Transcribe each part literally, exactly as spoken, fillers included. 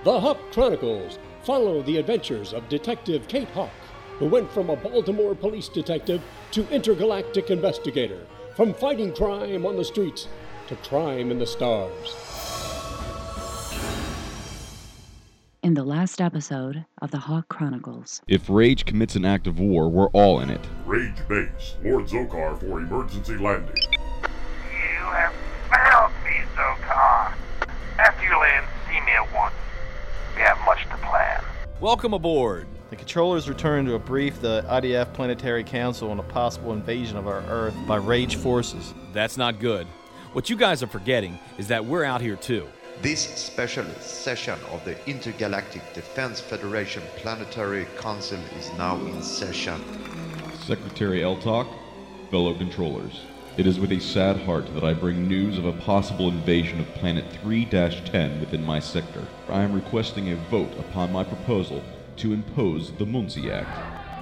The Hawk Chronicles follow the adventures of Detective Kate Hawk, who went from a Baltimore police detective to intergalactic investigator, from fighting crime on the streets to crime in the stars. In the last episode of The Hawk Chronicles. If Rage commits an act of war, we're all in it. Rage base, Lord Zokar for emergency landing. You have found me, Zokar. After you land, see me at once. We have much to plan. Welcome aboard. The controllers return to brief the I D F Planetary Council on a possible invasion of our Earth by Rage forces. That's not good. What you guys are forgetting is that we're out here too. This special session of the Intergalactic Defense Federation Planetary Council is now in session. Secretary Eltok, fellow controllers, it is with a sad heart that I bring news of a possible invasion of Planet three dash ten within my sector. I am requesting a vote upon my proposal to impose the Muncie Act.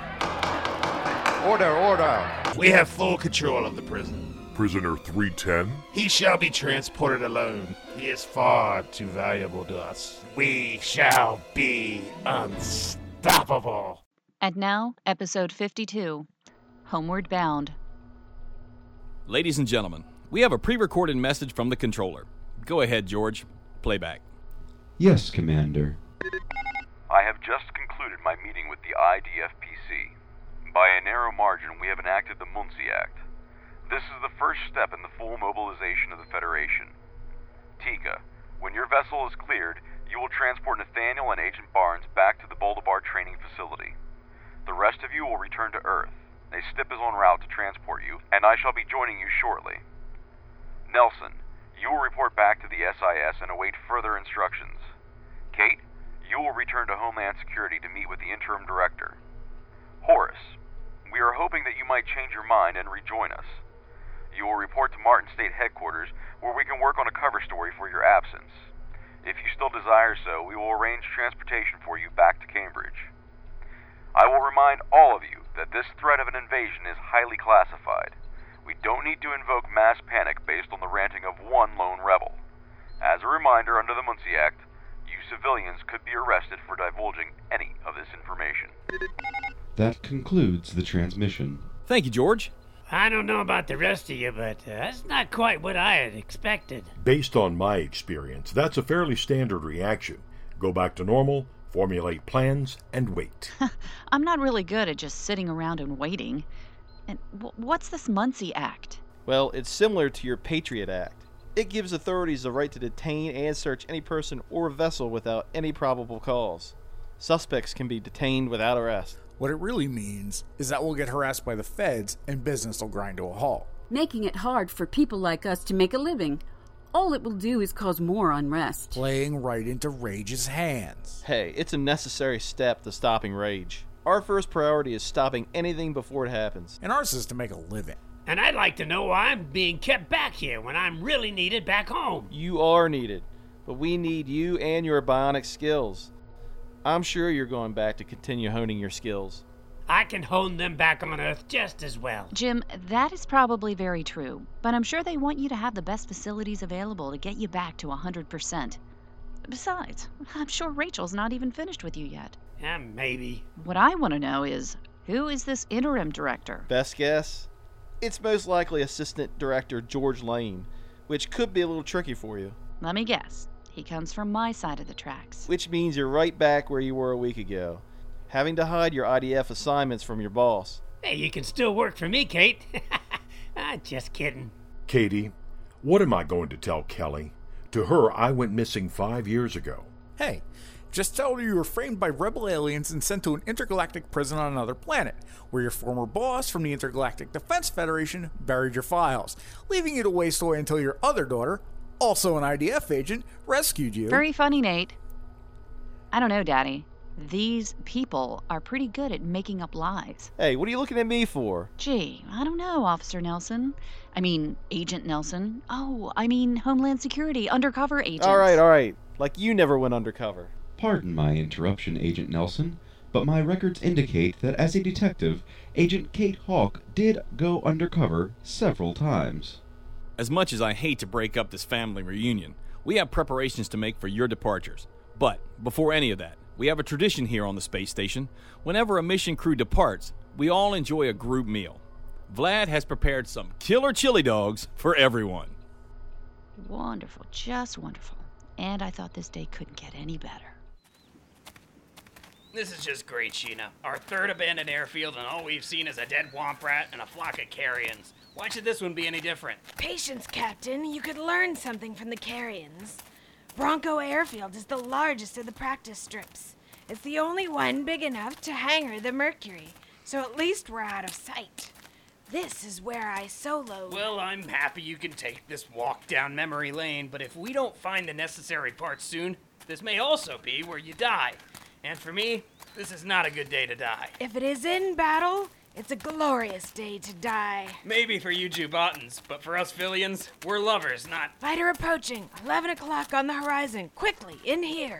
Order, order! We have full control of the prison. Prisoner three ten? He shall be transported alone. He is far too valuable to us. We shall be unstoppable. And now, episode fifty-two, Homeward Bound. Ladies and gentlemen, we have a pre-recorded message from the controller. Go ahead, George. Playback. Yes, Commander. I have just concluded my meeting with the I D F P C. By a narrow margin, we have enacted the Muncie Act. This is the first step in the full mobilization of the Federation. Tika, when your vessel is cleared, you will transport Nathaniel and Agent Barnes back to the Boldabar training facility. The rest of you will return to Earth. A stip is en route to transport you, and I shall be joining you shortly. Nelson, you will report back to the S I S and await further instructions. Kate, you will return to Homeland Security to meet with the interim director. Horace, we are hoping that you might change your mind and rejoin us. You will report to Martin State Headquarters, where we can work on a cover story for your absence. If you still desire so, we will arrange transportation for you back to Cambridge. I will remind all of you that this threat of an invasion is highly classified. We don't need to invoke mass panic based on the ranting of one lone rebel. As a reminder, under the Muncie Act, you civilians could be arrested for divulging any of this information. That concludes the transmission. Thank you, George. I don't know about the rest of you, but uh, that's not quite what I had expected. Based on my experience, that's a fairly standard reaction. Go back to normal, formulate plans, and wait. I'm not really good at just sitting around and waiting. And w- what's this Muncie Act? Well, it's similar to your Patriot Act. It gives authorities the right to detain and search any person or vessel without any probable cause. Suspects can be detained without arrest. What it really means is that we'll get harassed by the feds and business will grind to a halt. Making it hard for people like us to make a living. All it will do is cause more unrest. Playing right into Rage's hands. Hey, it's a necessary step to stopping Rage. Our first priority is stopping anything before it happens. And ours is to make a living. And I'd like to know why I'm being kept back here when I'm really needed back home. You are needed, but we need you and your bionic skills. I'm sure you're going back to continue honing your skills. I can hone them back on Earth just as well. Jim, that is probably very true, but I'm sure they want you to have the best facilities available to get you back to one hundred percent. Besides, I'm sure Rachel's not even finished with you yet. Yeah, maybe. What I want to know is, who is this interim director? Best guess? It's most likely Assistant Director George Lane, which could be a little tricky for you. Let me guess. He comes from my side of the tracks. Which means you're right back where you were a week ago, having to hide your I D F assignments from your boss. Hey, you can still work for me, Kate. ah, just kidding. Katie, what am I going to tell Kelly? To her, I went missing five years ago. Hey, just tell her you were framed by rebel aliens and sent to an intergalactic prison on another planet, where your former boss from the Intergalactic Defense Federation buried your files, leaving you to waste away until your other daughter, also an I D F agent, rescued you. Very funny, Nate. I don't know, Daddy. These people are pretty good at making up lies. Hey, what are you looking at me for? Gee, I don't know, Officer Nelson. I mean, Agent Nelson. Oh, I mean, Homeland Security, undercover agents. All right, all right. Like you never went undercover. Pardon my interruption, Agent Nelson, but my records indicate that as a detective, Agent Kate Hawk did go undercover several times. As much as I hate to break up this family reunion, we have preparations to make for your departures. But before any of that, we have a tradition here on the space station. Whenever a mission crew departs, we all enjoy a group meal. Vlad has prepared some killer chili dogs for everyone. Wonderful, just wonderful. And I thought this day couldn't get any better. This is just great, Sheena. Our third abandoned airfield, and all we've seen is a dead womp rat and a flock of carrions. Why should this one be any different? Patience, Captain. You could learn something from the carrions. Bronco Airfield is the largest of the practice strips. It's the only one big enough to hangar the Mercury, so at least we're out of sight. This is where I soloed. Well, I'm happy you can take this walk down memory lane, but if we don't find the necessary parts soon, this may also be where you die. And for me, this is not a good day to die. If it is in battle, it's a glorious day to die. Maybe for you Jubatans, but for us Villians, we're lovers, not... Fighter approaching. eleven o'clock on the horizon. Quickly, in here.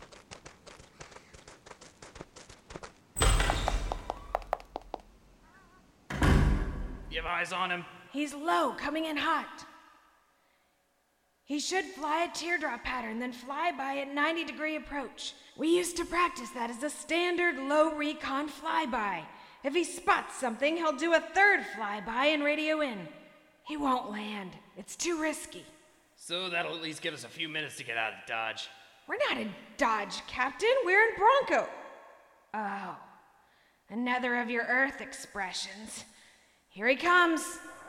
You have eyes on him? He's low, coming in hot. He should fly a teardrop pattern, then fly by at ninety degree approach. We used to practice that as a standard low recon flyby. If he spots something, he'll do a third flyby and radio in. He won't land. It's too risky. So that'll at least give us a few minutes to get out of Dodge. We're not in Dodge, Captain. We're in Bronco. Oh, another of your Earth expressions. Here he comes.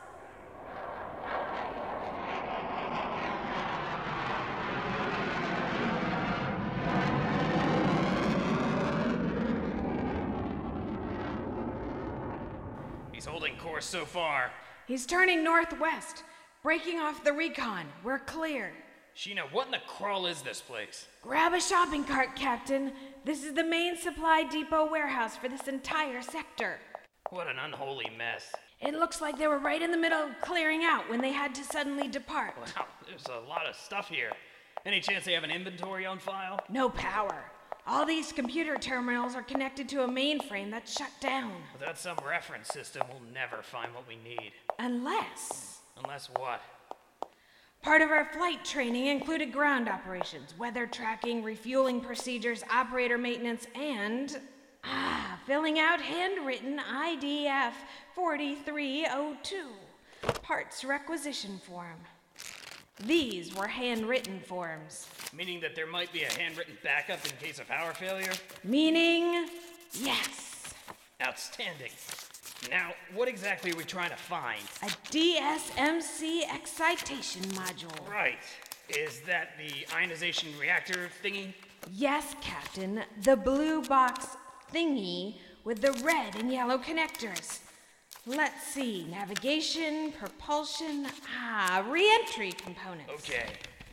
He's holding course so far. He's turning northwest, breaking off the recon. We're clear. Sheena, what in the crawl is this place? Grab a shopping cart, Captain. This is the main supply depot warehouse for this entire sector. What an unholy mess. It looks like they were right in the middle of clearing out when they had to suddenly depart. Wow, there's a lot of stuff here. Any chance they have an inventory on file? No power. All these computer terminals are connected to a mainframe that's shut down. Without some reference system, we'll never find what we need. Unless... Unless what? Part of our flight training included ground operations, weather tracking, refueling procedures, operator maintenance, and... Ah, filling out handwritten I D F forty-three oh two. Parts requisition form. These were handwritten forms. Meaning that there might be a handwritten backup in case of power failure? Meaning, yes. Outstanding. Now, what exactly are we trying to find? A D S M C excitation module. Right. Is that the ionization reactor thingy? Yes, Captain. The blue box thingy with the red and yellow connectors. Let's see. Navigation, propulsion, ah, re-entry components. Okay.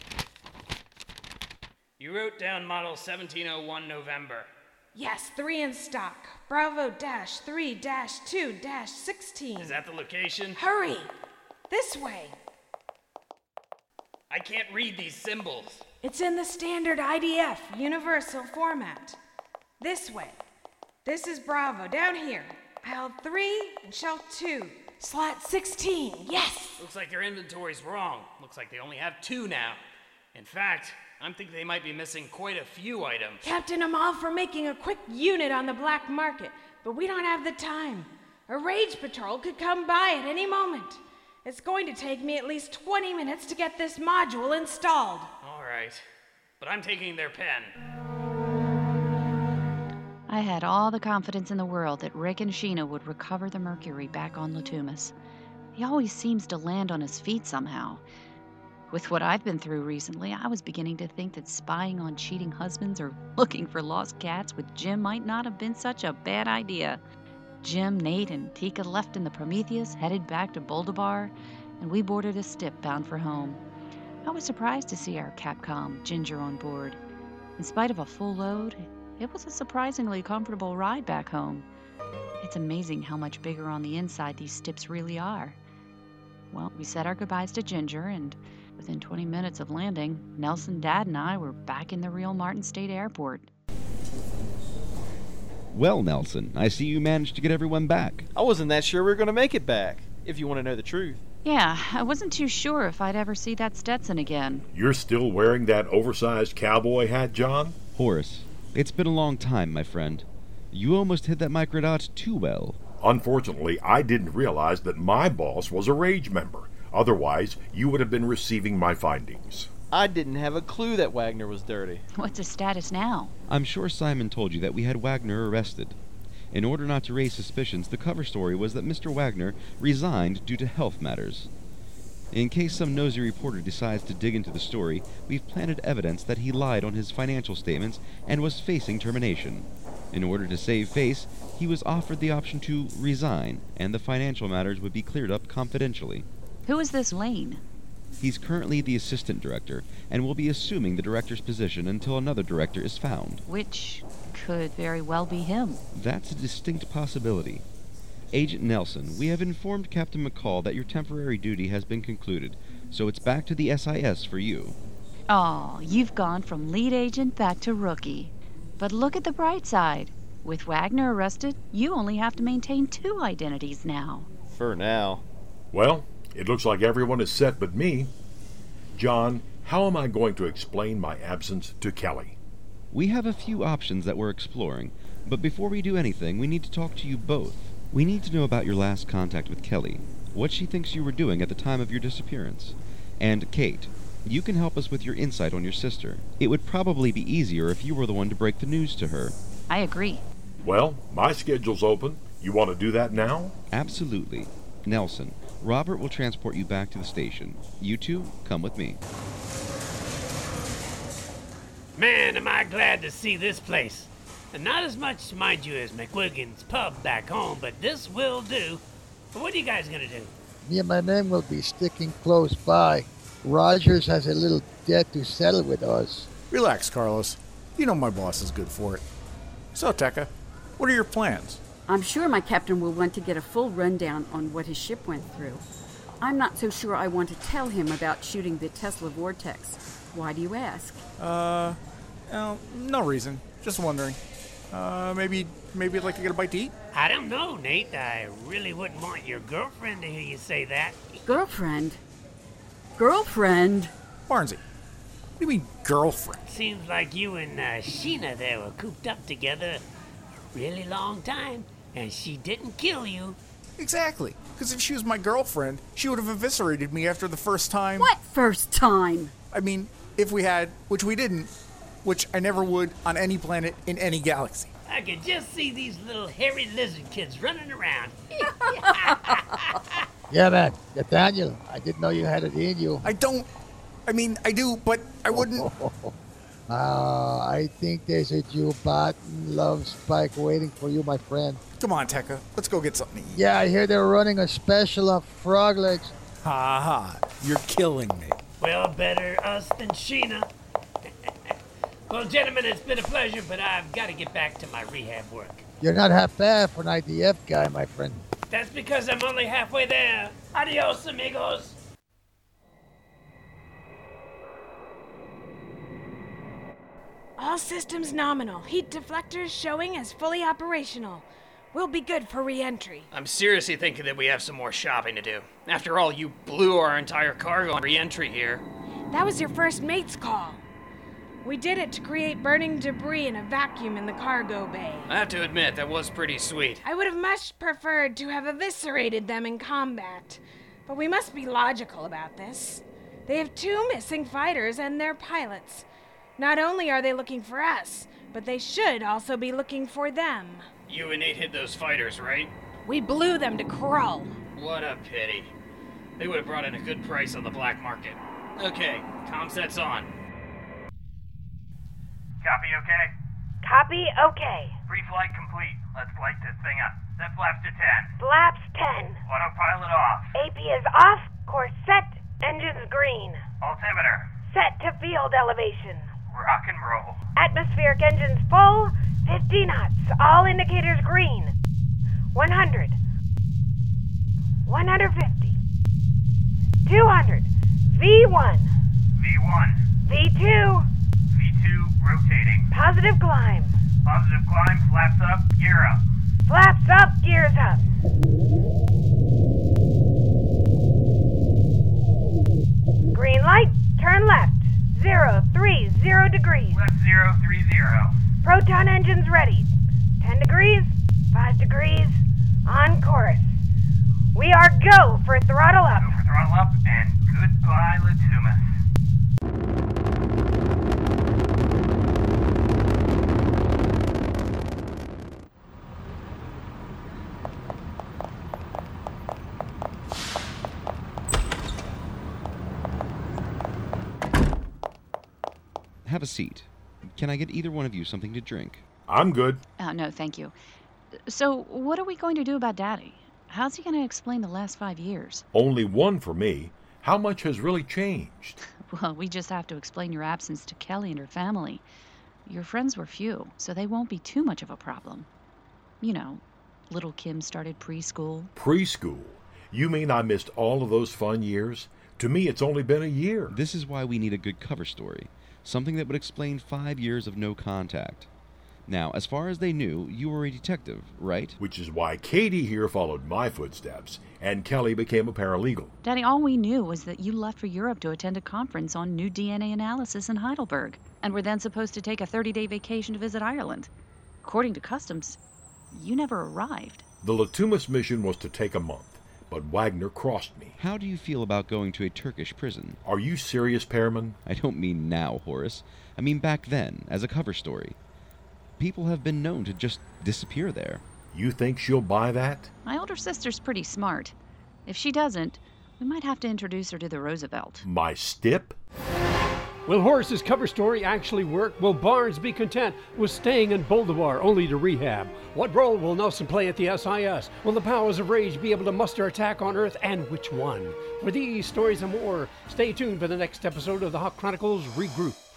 You wrote down model seventeen oh one November. Yes, three in stock. Bravo dash three dash two dash sixteen. Is that the location? Hurry! This way. I can't read these symbols. It's in the standard I D F, universal format. This way. This is Bravo, down here. Aisle three and shelf two. Slot sixteen, yes! Looks like their inventory's wrong. Looks like they only have two now. In fact, I'm thinking they might be missing quite a few items. Captain, I'm all for making a quick unit on the black market, but we don't have the time. A rage patrol could come by at any moment. It's going to take me at least twenty minutes to get this module installed. All right, but I'm taking their pen. I had all the confidence in the world that Rick and Sheena would recover the Mercury back on Latumas. He always seems to land on his feet somehow. With what I've been through recently, I was beginning to think that spying on cheating husbands or looking for lost cats with Jim might not have been such a bad idea. Jim, Nate, and Tika left in the Prometheus, headed back to Boldavar, and we boarded a stip bound for home. I was surprised to see our Capcom Ginger on board. In spite of a full load, it was a surprisingly comfortable ride back home. It's amazing how much bigger on the inside these stips really are. Well, we said our goodbyes to Ginger, and within twenty minutes of landing, Nelson, Dad, and I were back in the real Martin State Airport. Well, Nelson, I see you managed to get everyone back. I wasn't that sure we were going to make it back, if you want to know the truth. Yeah, I wasn't too sure if I'd ever see that Stetson again. You're still wearing that oversized cowboy hat, John? Horace, it's been a long time, my friend. You almost hit that microdot too well. Unfortunately, I didn't realize that my boss was a Rage member. Otherwise, you would have been receiving my findings. I didn't have a clue that Wagner was dirty. What's his status now? I'm sure Simon told you that we had Wagner arrested. In order not to raise suspicions, the cover story was that Mister Wagner resigned due to health matters. In case some nosy reporter decides to dig into the story, we've planted evidence that he lied on his financial statements and was facing termination. In order to save face, he was offered the option to resign, and the financial matters would be cleared up confidentially. Who is this Lane? He's currently the assistant director, and will be assuming the director's position until another director is found. Which could very well be him. That's a distinct possibility. Agent Nelson, we have informed Captain McCall that your temporary duty has been concluded, so it's back to the S I S for you. Oh, you've gone from lead agent back to rookie. But look at the bright side. With Wagner arrested, you only have to maintain two identities now. For now. Well, it looks like everyone is set but me. John, how am I going to explain my absence to Kelly? We have a few options that we're exploring, but before we do anything, we need to talk to you both. We need to know about your last contact with Kelly, what she thinks you were doing at the time of your disappearance. And Kate, you can help us with your insight on your sister. It would probably be easier if you were the one to break the news to her. I agree. Well, my schedule's open. You want to do that now? Absolutely. Nelson, Robert will transport you back to the station. You two, come with me. Man, am I glad to see this place. And not as much, mind you, as McWiggin's pub back home, but this will do. But what are you guys gonna do? Me and my men will be sticking close by. Rogers has a little debt to settle with us. Relax, Carlos. You know my boss is good for it. So, Tekka, what are your plans? I'm sure my captain will want to get a full rundown on what his ship went through. I'm not so sure I want to tell him about shooting the Tesla Vortex. Why do you ask? Uh, no, no reason. Just wondering. Uh, maybe, maybe I'd like to get a bite to eat? I don't know, Nate. I really wouldn't want your girlfriend to hear you say that. Girlfriend? Girlfriend? Barnsey, what do you mean, girlfriend? Seems like you and uh, Sheena there were cooped up together a really long time, and she didn't kill you. Exactly. Because if she was my girlfriend, she would have eviscerated me after the first time. What first time? I mean, if we had, which we didn't, which I never would on any planet in any galaxy. I could just see these little hairy lizard kids running around. Yeah, man. Nathaniel, I didn't know you had it in you. I don't. I mean, I do, but I wouldn't. Uh, I think there's a Jew Batten love spike waiting for you, my friend. Come on, Tekka. Let's go get something to eat. Yeah, I hear they're running a special of frog legs. Ha ha. You're killing me. Well, better us than Sheena. Well, gentlemen, it's been a pleasure, but I've got to get back to my rehab work. You're not half bad for an I D F guy, my friend. That's because I'm only halfway there. Adios, amigos. All systems nominal. Heat deflectors showing as fully operational. We'll be good for re-entry. I'm seriously thinking that we have some more shopping to do. After all, you blew our entire cargo on re-entry here. That was your first mate's call. We did it to create burning debris in a vacuum in the cargo bay. I have to admit, that was pretty sweet. I would have much preferred to have eviscerated them in combat, but we must be logical about this. They have two missing fighters and their pilots. Not only are they looking for us, but they should also be looking for them. You and Nate hid those fighters, right? We blew them to Krull. What a pity. They would have brought in a good price on the black market. Okay, comm set's on. Copy okay? Copy okay. Pre-flight complete. Let's light this thing up. Set flaps to ten. Flaps ten. Autopilot off. A P is off. Course set. Engines green. Altimeter. Set to field elevation. Rock and roll. Atmospheric engines full. fifty knots. All indicators green. one hundred. one fifty. two hundred. V one. V one. V two. V two rotating. Positive climb. Positive climb. Flaps up. Gear up. Flaps up. Gears up. degrees. Left zero three zero. Proton engines ready. ten degrees, five degrees, on course. We are go for throttle up. Go for throttle up, and goodbye, Latumas. Have a seat. Can I get either one of you something to drink? I'm good. Oh, no, thank you. So, what are we going to do about Daddy? How's he going to explain the last five years? Only one for me. How much has really changed? Well, we just have to explain your absence to Kelly and her family. Your friends were few, so they won't be too much of a problem. You know, little Kim started preschool. Preschool? You mean I missed all of those fun years? To me, it's only been a year. This is why we need a good cover story. Something that would explain five years of no contact. Now, as far as they knew, you were a detective, right? Which is why Katie here followed my footsteps, and Kelly became a paralegal. Daddy, all we knew was that you left for Europe to attend a conference on new D N A analysis in Heidelberg, and were then supposed to take a thirty-day vacation to visit Ireland. According to customs, you never arrived. The Latumas mission was to take a month, but Wagner crossed me. How do you feel about going to a Turkish prison? Are you serious, Pearman? I don't mean now, Horace. I mean back then, as a cover story. People have been known to just disappear there. You think she'll buy that? My older sister's pretty smart. If she doesn't, we might have to introduce her to the Roosevelt. My stip? Will Horace's cover story actually work? Will Barnes be content with staying in Boldavar only to rehab? What role will Nelson play at the S I S? Will the powers of rage be able to muster attack on Earth, and which one? For these stories and more, stay tuned for the next episode of the Hawk Chronicles Regroup.